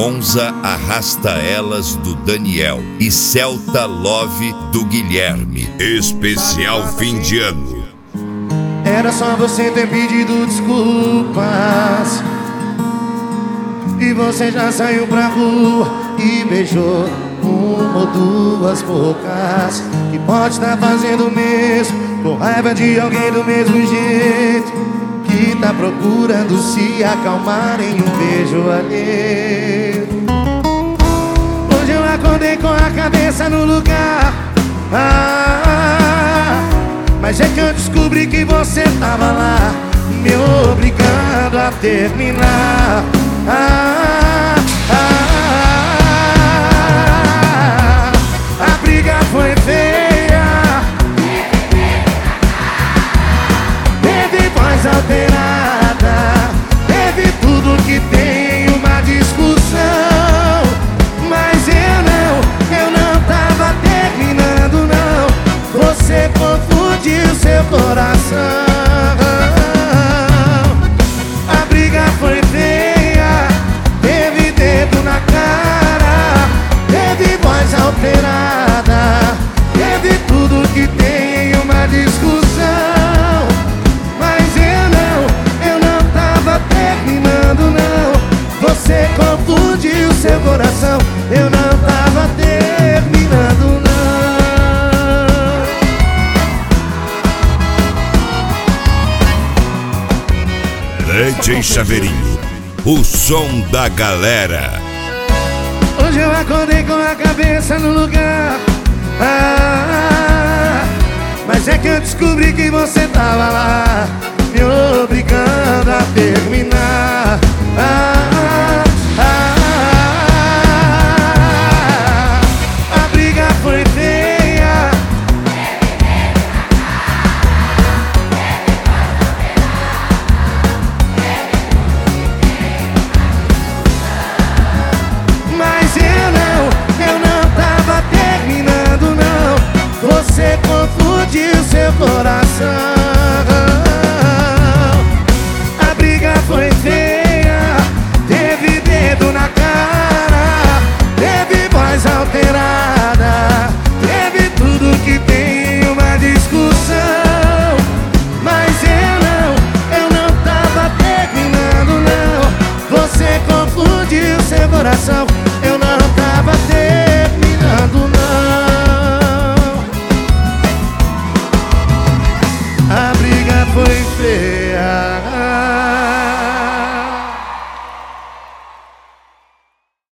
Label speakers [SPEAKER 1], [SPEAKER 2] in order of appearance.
[SPEAKER 1] Monza Arrasta Elas do Daniel e Celta Love do Guilherme. Especial fim de ano.
[SPEAKER 2] Era só você ter pedido desculpas e você já saiu pra rua e beijou uma ou duas bocas. Que pode estar fazendo o mesmo, com raiva de alguém do mesmo jeito, que tá procurando se acalmar em um beijo alheio. Hoje eu acordei com a cabeça no lugar, mas é que eu descobri que você tava lá, me obrigando a terminar. A briga foi feia, teve voz alterada, teve tudo que tem em uma discussão. Mas eu não tava terminando não, você confundiu seu coração. A briga foi feia, teve dedo na cara, teve voz alterada, teve tudo que tem em uma discussão. Mas eu não tava terminando não, você confundiu seu coração. Eu não tava terminando não.
[SPEAKER 1] DJ Chaveirinho, o som da galera.
[SPEAKER 2] Hoje eu acordei com a cabeça no lugar, mas é que eu descobri que você tava lá, me obrigando a terminar.